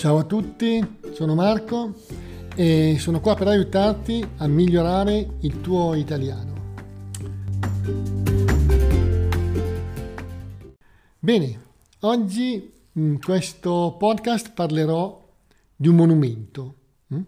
Ciao a tutti, sono Marco e sono qua per aiutarti a migliorare il tuo italiano. Bene, oggi in questo podcast parlerò di un monumento,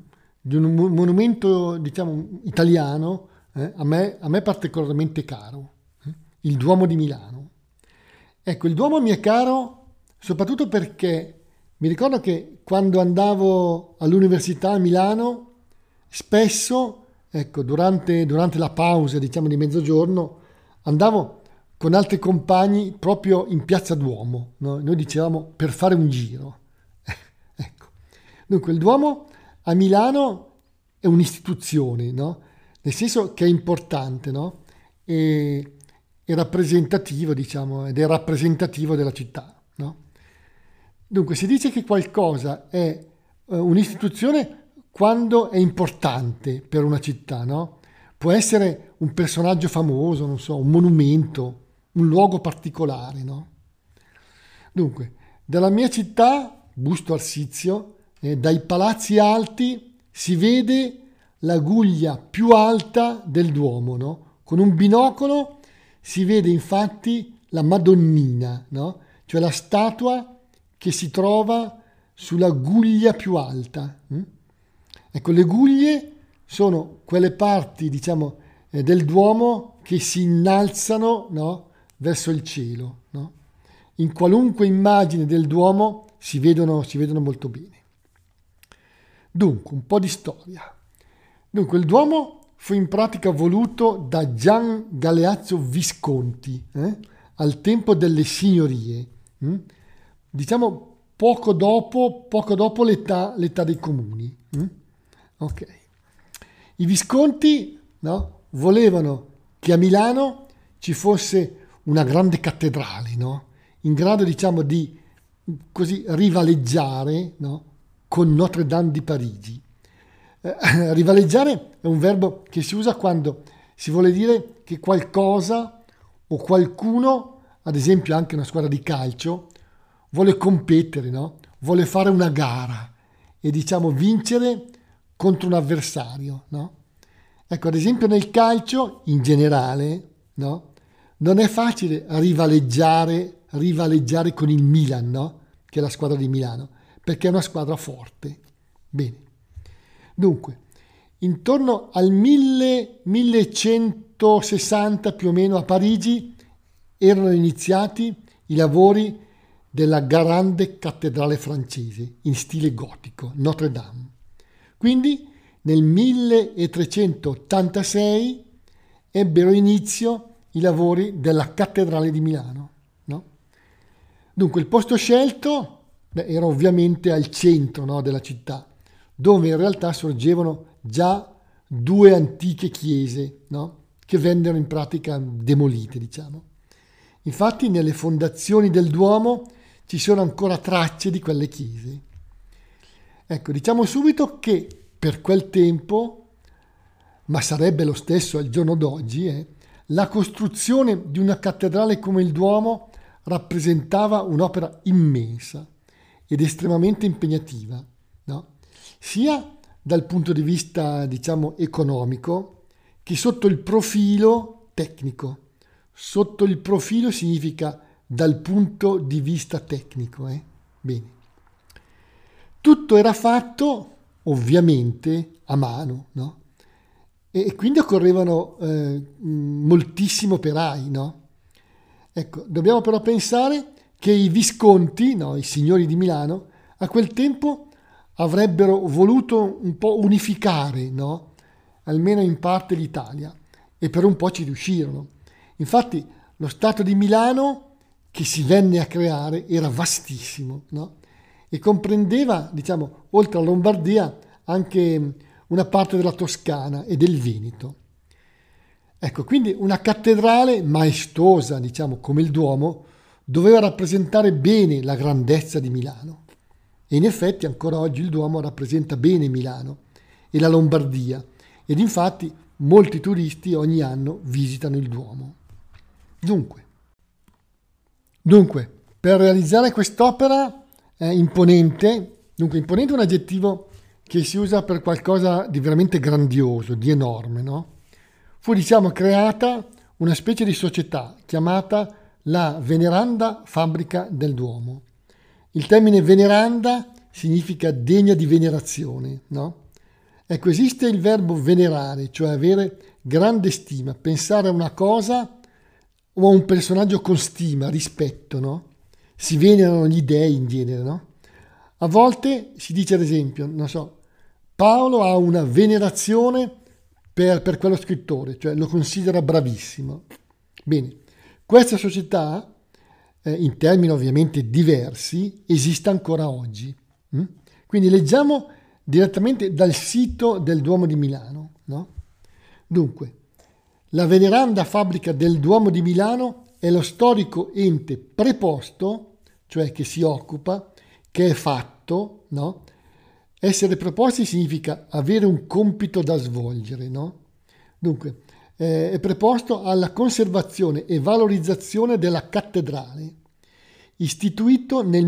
diciamo italiano, a me particolarmente caro, il Duomo di Milano. Ecco, il Duomo mi è caro soprattutto perché mi ricordo che quando andavo all'università a Milano, spesso, ecco, durante la pausa, diciamo, di mezzogiorno, andavo con altri compagni proprio in Piazza Duomo, no? Noi dicevamo per fare un giro. Ecco. Dunque, il Duomo a Milano è un'istituzione, no? Nel senso che è importante, no? E è rappresentativo, diciamo, ed è rappresentativo della città, no? Dunque, si dice che qualcosa è un'istituzione quando è importante per una città, no? Può essere un personaggio famoso, non so, un monumento, un luogo particolare, no? Dunque, dalla mia città, Busto Arsizio, dai palazzi alti si vede la guglia più alta del Duomo, no? Con un binocolo si vede infatti la Madonnina, no? Cioè la statua che si trova sulla guglia più alta. Ecco, le guglie sono quelle parti, diciamo, del Duomo che si innalzano, no? Verso il cielo, no? In qualunque immagine del Duomo si vedono molto bene. Dunque, un po' di storia. Dunque, il Duomo fu in pratica voluto da Gian Galeazzo Visconti al tempo delle signorie, diciamo poco dopo l'età dei comuni. Ok. I Visconti, no, volevano che a Milano ci fosse una grande cattedrale, no, in grado, diciamo, di così rivaleggiare, no, con Notre Dame di Parigi. Rivaleggiare è un verbo che si usa quando si vuole dire che qualcosa o qualcuno, ad esempio anche una squadra di calcio, vuole competere, no? Vuole fare una gara e, diciamo, vincere contro un avversario, no? Ecco, ad esempio nel calcio in generale, no? Non è facile rivaleggiare con il Milan, no? Che è la squadra di Milano, perché è una squadra forte. Bene. Dunque, intorno al 1160 più o meno a Parigi erano iniziati i lavori della grande cattedrale francese in stile gotico, Notre Dame. Quindi nel 1386 ebbero inizio i lavori della cattedrale di Milano, no? Dunque il posto scelto era ovviamente al centro, no, della città, dove in realtà sorgevano già due antiche chiese, no, che vennero in pratica demolite, diciamo. Infatti nelle fondazioni del Duomo ci sono ancora tracce di quelle chiese. Ecco, diciamo subito che per quel tempo, ma sarebbe lo stesso al giorno d'oggi, la costruzione di una cattedrale come il Duomo rappresentava un'opera immensa ed estremamente impegnativa, no? Sia dal punto di vista, diciamo, economico, che sotto il profilo tecnico. Sotto il profilo significa dal punto di vista tecnico. Bene. Tutto era fatto ovviamente a mano, no? E quindi occorrevano moltissimi operai, no? Ecco, dobbiamo però pensare che i Visconti, no, i signori di Milano, a quel tempo avrebbero voluto un po' unificare, no? Almeno in parte l'Italia, e per un po' ci riuscirono. Infatti lo Stato di Milano che si venne a creare era vastissimo, no? E comprendeva, diciamo, oltre alla Lombardia, anche una parte della Toscana e del Veneto. Ecco, quindi una cattedrale maestosa, diciamo, come il Duomo, doveva rappresentare bene la grandezza di Milano. E in effetti ancora oggi il Duomo rappresenta bene Milano e la Lombardia, ed infatti molti turisti ogni anno visitano il Duomo. Dunque, per realizzare quest'opera imponente Dunque, imponente è un aggettivo che si usa per qualcosa di veramente grandioso, di enorme, no? Fu, diciamo, creata una specie di società chiamata la Veneranda Fabbrica del Duomo. Il termine veneranda significa degna di venerazione, no? Ecco, esiste il verbo venerare, cioè avere grande stima, pensare a una cosa o a un personaggio con stima, rispetto, no? Si venerano gli dei in genere, no? A volte si dice, ad esempio, non so, Paolo ha una venerazione per quello scrittore, cioè lo considera bravissimo. Bene, questa società, in termini ovviamente diversi, esiste ancora oggi. Quindi leggiamo direttamente dal sito del Duomo di Milano, no? Dunque, la Veneranda Fabbrica del Duomo di Milano è lo storico ente preposto, cioè che si occupa, che è fatto, no? Essere preposti significa avere un compito da svolgere, no? Dunque, è preposto alla conservazione e valorizzazione della cattedrale, istituito nel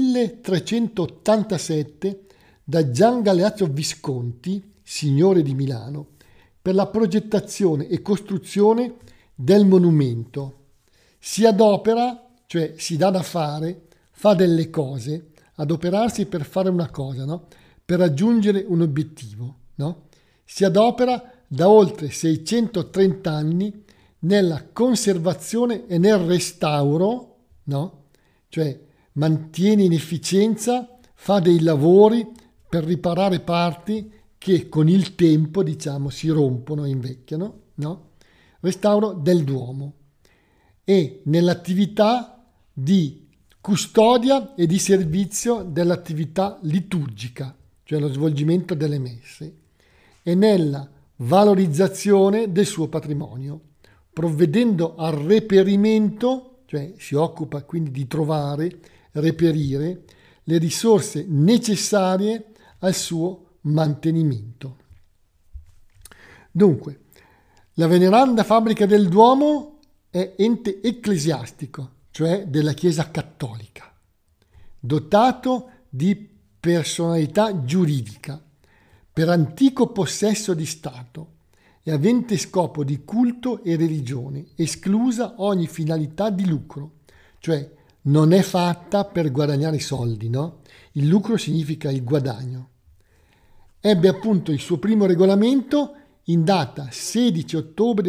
1387 da Gian Galeazzo Visconti, signore di Milano, per la progettazione e costruzione del monumento. Si adopera, cioè si dà da fare, fa delle cose, adoperarsi per fare una cosa, no? Per raggiungere un obiettivo, no? Si adopera da oltre 630 anni nella conservazione e nel restauro, no? Cioè mantiene in efficienza, fa dei lavori per riparare parti che con il tempo, diciamo, si rompono e invecchiano, no? Restauro del Duomo e nell'attività di custodia e di servizio dell'attività liturgica, cioè lo svolgimento delle messe, e nella valorizzazione del suo patrimonio, provvedendo al reperimento, cioè si occupa quindi di trovare, reperire le risorse necessarie al suo mantenimento. Dunque, la Veneranda Fabbrica del Duomo è ente ecclesiastico, cioè della Chiesa Cattolica, dotato di personalità giuridica, per antico possesso di Stato e avente scopo di culto e religione, esclusa ogni finalità di lucro, cioè non è fatta per guadagnare soldi, no? Il lucro significa il guadagno. Ebbe appunto il suo primo regolamento in data 16 ottobre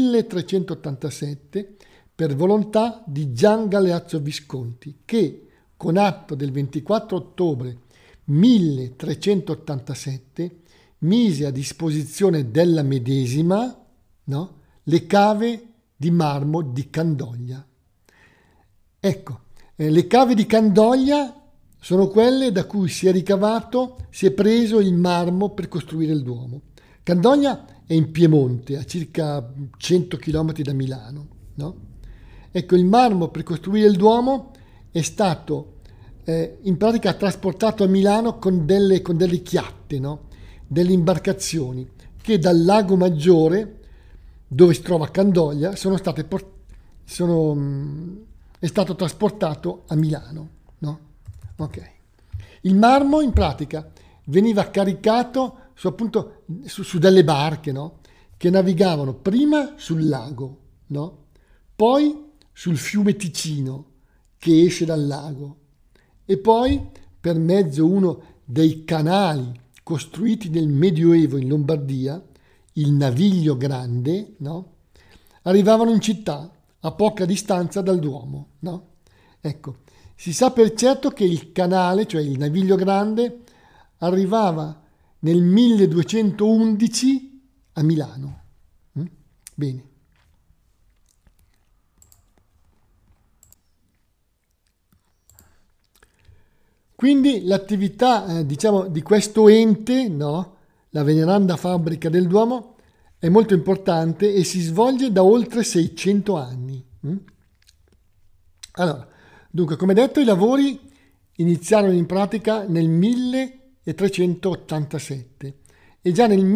1387 per volontà di Gian Galeazzo Visconti, che con atto del 24 ottobre 1387 mise a disposizione della medesima, no, le cave di marmo di Candoglia. Ecco, le cave di Candoglia sono quelle da cui si è preso il marmo per costruire il Duomo. Candoglia è in Piemonte, a circa 100 km da Milano, no? Ecco, il marmo per costruire il Duomo è stato in pratica trasportato a Milano con delle chiatte, no? Delle imbarcazioni che dal Lago Maggiore, dove si trova Candoglia, è stato trasportato a Milano, no? Ok. Il marmo in pratica veniva caricato su delle barche, no? Che navigavano prima sul lago, no? Poi sul fiume Ticino che esce dal lago e poi per mezzo uno dei canali costruiti nel Medioevo in Lombardia, il Naviglio Grande, no? Arrivavano in città a poca distanza dal Duomo, no? Ecco, si sa per certo che il canale, cioè il Naviglio Grande, arrivava nel 1211 a Milano. Bene. Quindi l'attività, diciamo, di questo ente, no? La Veneranda Fabbrica del Duomo, è molto importante e si svolge da oltre 600 anni. Allora, dunque, come detto, i lavori iniziarono in pratica nel 1387 e già nel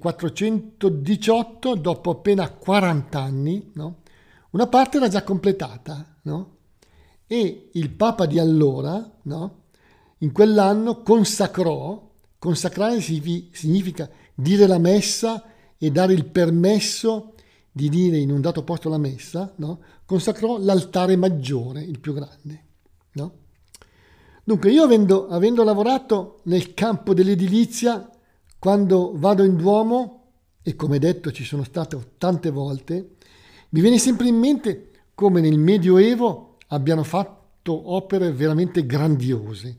1418, dopo appena 40 anni, no? Una parte era già completata, no? E il Papa di allora, no? in quell'anno consacrare significa dire la messa e dare il permesso di dire in un dato posto la messa, no? Consacrò l'altare maggiore, il più grande, no? Dunque io avendo lavorato nel campo dell'edilizia, quando vado in Duomo, e come detto ci sono stato tante volte, mi viene sempre in mente come nel Medioevo abbiano fatto opere veramente grandiose,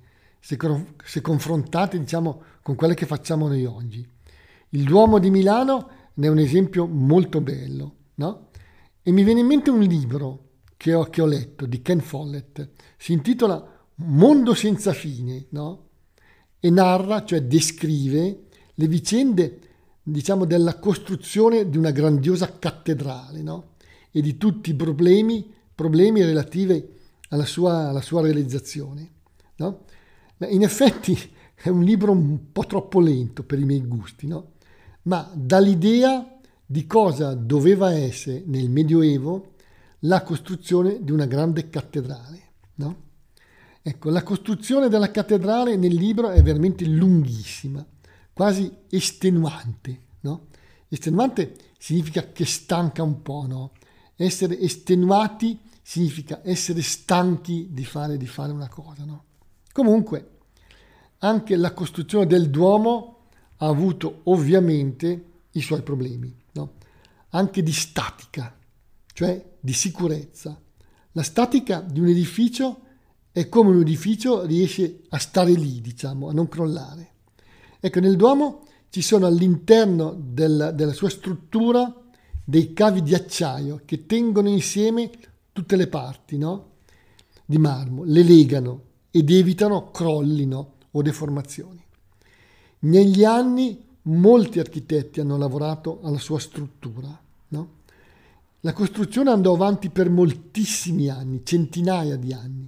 se confrontate, diciamo, con quelle che facciamo noi oggi. Il Duomo di Milano ne è un esempio molto bello, no? E mi viene in mente un libro che ho letto di Ken Follett, si intitola Mondo senza fine, no? E narra, cioè descrive le vicende, diciamo, della costruzione di una grandiosa cattedrale, no? E di tutti i problemi relativi alla sua realizzazione, no? In effetti è un libro un po' troppo lento per i miei gusti, no? Ma dà l'idea di cosa doveva essere nel Medioevo la costruzione di una grande cattedrale, no? Ecco, la costruzione della cattedrale nel libro è veramente lunghissima, quasi estenuante, no? Estenuante significa che stanca un po', no? Essere estenuati significa essere stanchi di fare una cosa, no? Comunque, anche la costruzione del Duomo ha avuto ovviamente i suoi problemi, no? Anche di statica, cioè di sicurezza. La statica di un edificio è come un edificio riesce a stare lì, diciamo, a non crollare. Ecco, nel Duomo ci sono all'interno della sua struttura dei cavi di acciaio che tengono insieme tutte le parti, no? Di marmo, le legano ed evitano crolli, no? O deformazioni. Negli anni molti architetti hanno lavorato alla sua struttura, no? La costruzione andò avanti per moltissimi anni, centinaia di anni.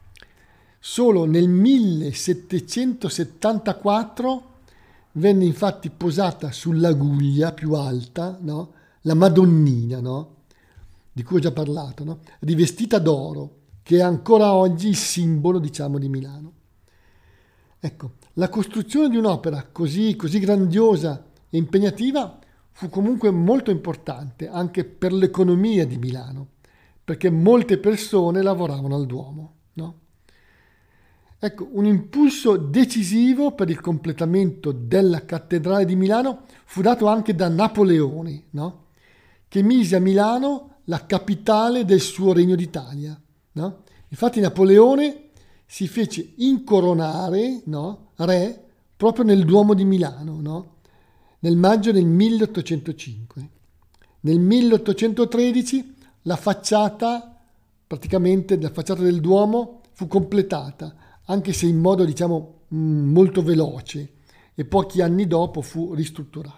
Solo nel 1774 venne infatti posata sulla guglia più alta, no? La Madonnina, no? Di cui ho già parlato, no? Rivestita d'oro, che è ancora oggi il simbolo, diciamo, di Milano. Ecco, la costruzione di un'opera così grandiosa e impegnativa fu comunque molto importante anche per l'economia di Milano, perché molte persone lavoravano al Duomo, no? Ecco, un impulso decisivo per il completamento della cattedrale di Milano fu dato anche da Napoleone, no? Che mise a Milano la capitale del suo Regno d'Italia, no? Infatti Napoleone si fece incoronare, no? Re proprio nel Duomo di Milano, no? Nel maggio del 1805. Nel 1813 la facciata del Duomo fu completata, anche se in modo, diciamo, molto veloce, e pochi anni dopo fu ristrutturata.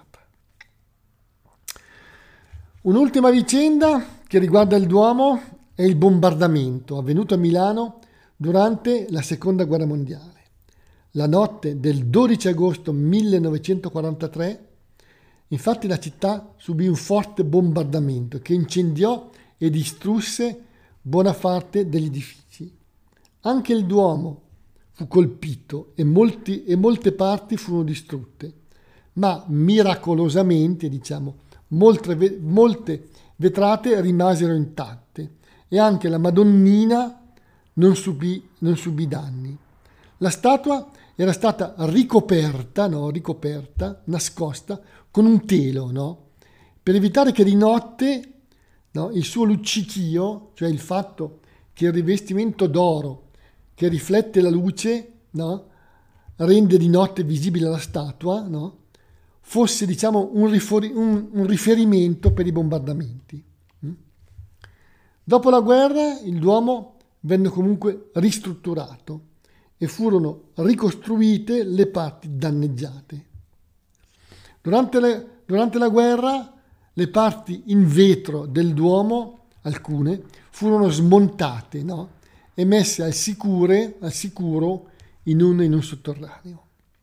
Un'ultima vicenda che riguarda il Duomo è il bombardamento avvenuto a Milano durante la Seconda Guerra Mondiale. La notte del 12 agosto 1943, infatti, la città subì un forte bombardamento che incendiò e distrusse buona parte degli edifici. Anche il Duomo fu colpito e molte parti furono distrutte, ma miracolosamente, diciamo, molte vetrate rimasero intatte e anche la Madonnina non subì danni. La statua era stata ricoperta, nascosta con un telo, no? Per evitare che di notte, no, il suo luccichio, cioè il fatto che il rivestimento d'oro che riflette la luce, no, rende di notte visibile la statua, no, fosse, diciamo, un riferimento per i bombardamenti. Dopo la guerra il Duomo venne comunque ristrutturato e furono ricostruite le parti danneggiate. Durante la guerra le parti in vetro del Duomo, alcune, furono smontate, no? E messe al sicuro in un sotterraneo.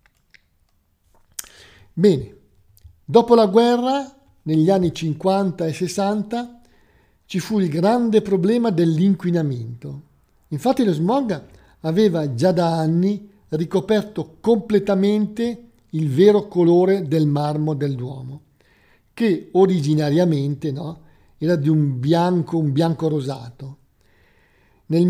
Bene, dopo la guerra, negli anni 50 e 60, ci fu il grande problema dell'inquinamento. Infatti lo smog aveva già da anni ricoperto completamente il vero colore del marmo del Duomo, che originariamente, no, era di un bianco rosato. Nel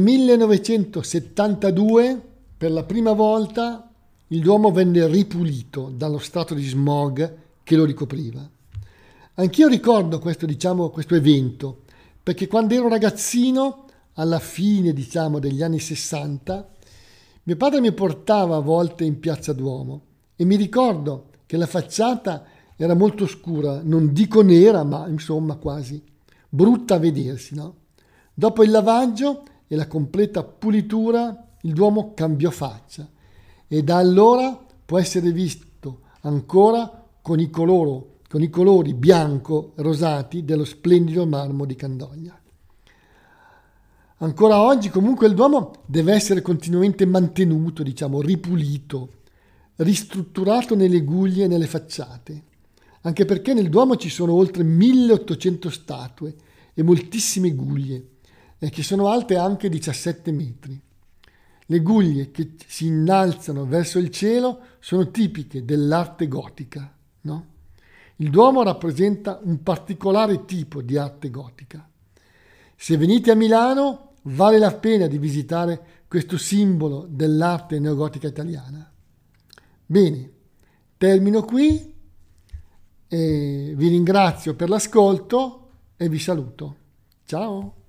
1972, per la prima volta, il Duomo venne ripulito dallo strato di smog che lo ricopriva. Anch'io ricordo questo evento, perché quando ero ragazzino, alla fine, degli anni 60, mio padre mi portava a volte in Piazza Duomo e mi ricordo che la facciata era molto scura, non dico nera, ma insomma quasi brutta a vedersi, no? Dopo il lavaggio e la completa pulitura, il Duomo cambiò faccia e da allora può essere visto ancora con i colori bianco-rosati dello splendido marmo di Candoglia. Ancora oggi comunque il Duomo deve essere continuamente mantenuto, ripulito, ristrutturato nelle guglie e nelle facciate, anche perché nel Duomo ci sono oltre 1800 statue e moltissime guglie, che sono alte anche 17 metri. Le guglie che si innalzano verso il cielo sono tipiche dell'arte gotica, no? Il Duomo rappresenta un particolare tipo di arte gotica. Se venite a Milano, vale la pena di visitare questo simbolo dell'arte neogotica italiana. Bene, termino qui e vi ringrazio per l'ascolto e vi saluto. Ciao!